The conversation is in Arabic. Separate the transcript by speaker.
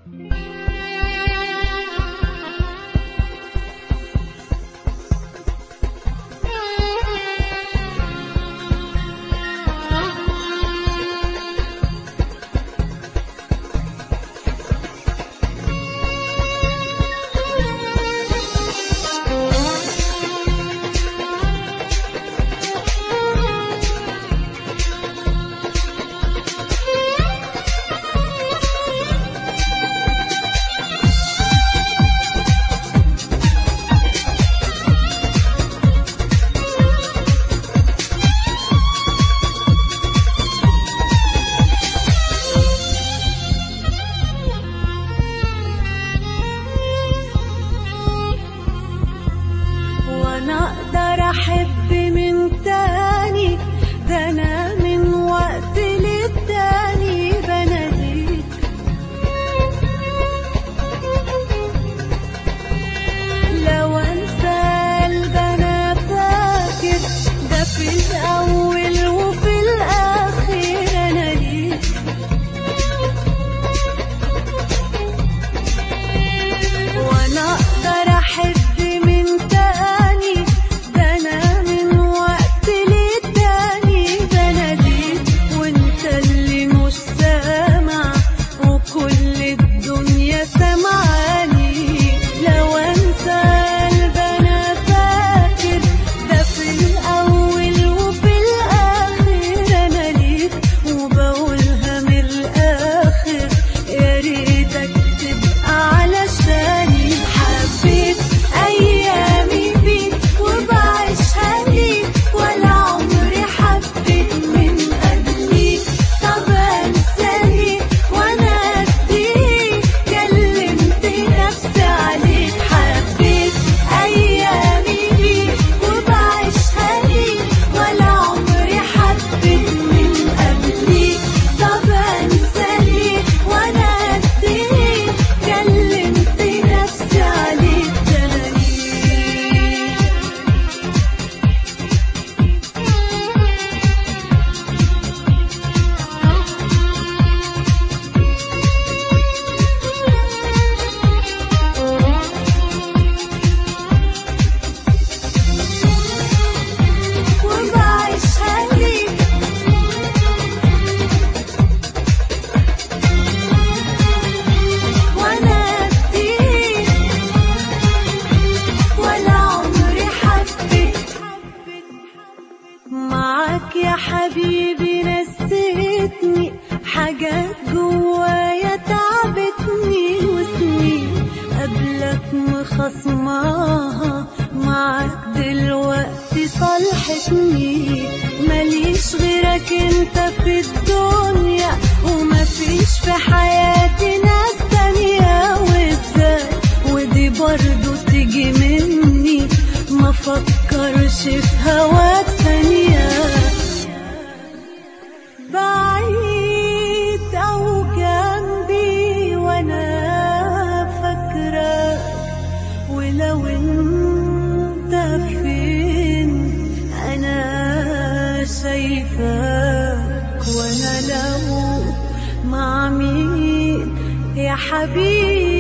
Speaker 1: أحب من تاني، ده أنا من وقت للتاني بناديك. لو أنسى قلب أنا فاكر، ده في الأول وفي الآخر أنا ليك. وأنا أقدر أحب معاك يا حبيبي نسيتني حاجات جوايا تعبتني، وسنين قبلك مخصماها معاك دلوقتي صالحتني. ماليش غيرك انت في الدنيا، ومفيش في حياتي ناس تانية. وازاي ودي برضو تيجي مني، ما فكرش في هواك ثانية. بعيد أو جنبي وأنا فاكرة، ولو انت فين أنا شايفاك. وأنا لو مع مين يا حبيبي